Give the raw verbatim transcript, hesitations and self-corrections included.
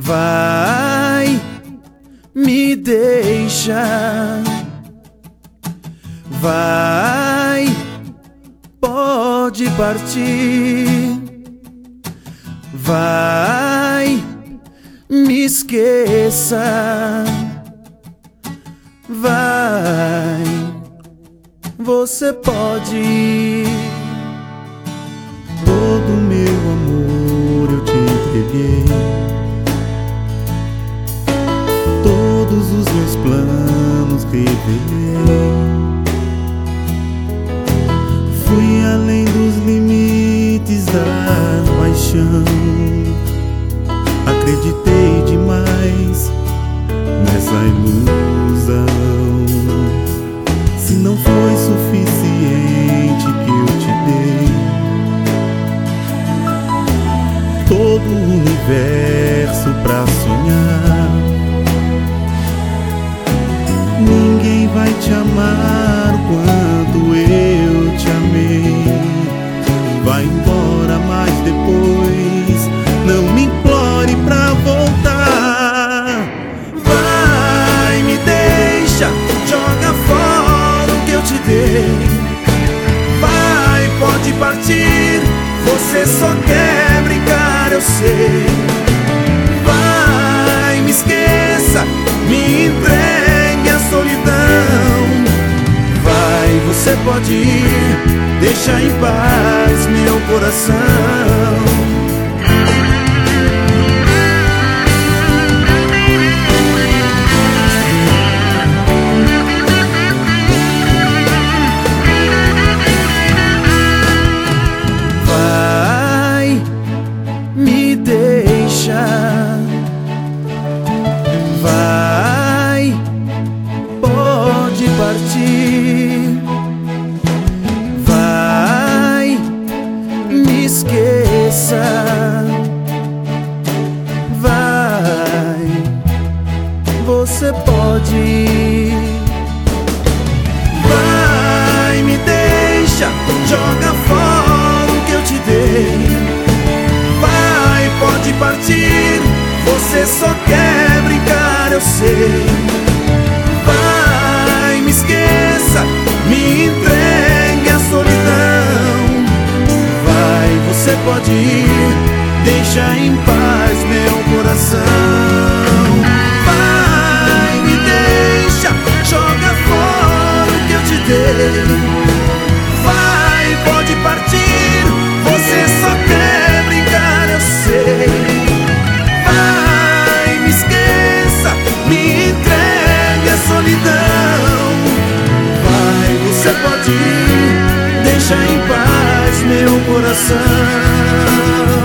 Vai, me deixa. Vai, pode partir. Vai, me esqueça. Vai, você pode ir. Todo meu amor eu te entreguei, todos os meus planos revelei. Fui além dos limites da paixão, acreditei demais nessa ilusão. Se não foi suficiente que eu te dei todo o universo pra sonhar, ninguém vai te amar o quanto eu te amei. Vai embora, mas depois não me implore pra voltar. Vai, me deixa, joga fora o que eu te dei. Vai, pode partir, você só quer brincar, eu sei. Vai, me esqueça, me entregue à solidão. Vai, você pode ir, deixa em paz meu coração. Vai, pode partir. Vai, me esqueça. Vai, você pode ir. Vai, me deixa, joga fora o que eu te dei. Vai, pode partir, você só quer brincar, eu sei. Vai, me esqueça, me entregue à solidão. Vai, você pode ir, deixa em paz meu coração. Vai, me deixa, joga fora o que eu te dei. Vai, pode partir, você só quer brincar, eu sei. Vai, você pode ir, deixa em paz meu coração.